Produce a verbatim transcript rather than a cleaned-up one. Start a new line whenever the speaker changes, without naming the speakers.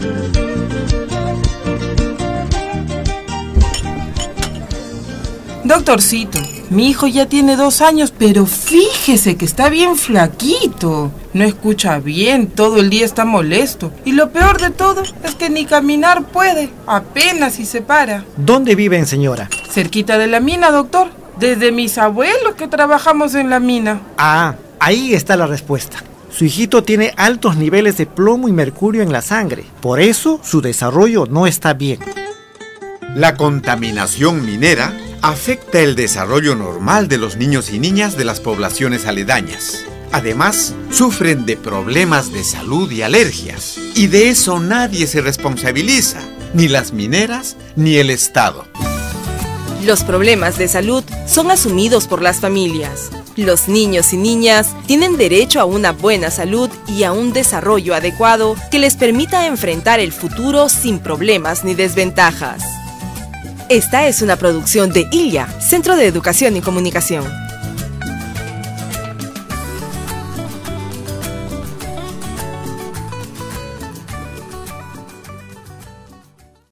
Doctorcito, mi hijo ya tiene dos años, pero fíjese que está bien flaquito. No escucha bien, todo el día está molesto. Y lo peor de todo es que ni caminar puede, apenas si se para.
¿Dónde viven, señora?
Cerquita de la mina, doctor. Desde mis abuelos que trabajamos en la mina.
Ah, ahí está la respuesta. Su hijito tiene altos niveles de plomo y mercurio en la sangre. Por eso su desarrollo no está bien.
La contaminación minera afecta el desarrollo normal de los niños y niñas de las poblaciones aledañas. Además, sufren de problemas de salud y alergias. Y de eso nadie se responsabiliza, ni las mineras ni el Estado.
Los problemas de salud son asumidos por las familias. Los niños y niñas tienen derecho a una buena salud y a un desarrollo adecuado que les permita enfrentar el futuro sin problemas ni desventajas. Esta es una producción de I L I A, Centro de Educación y Comunicación.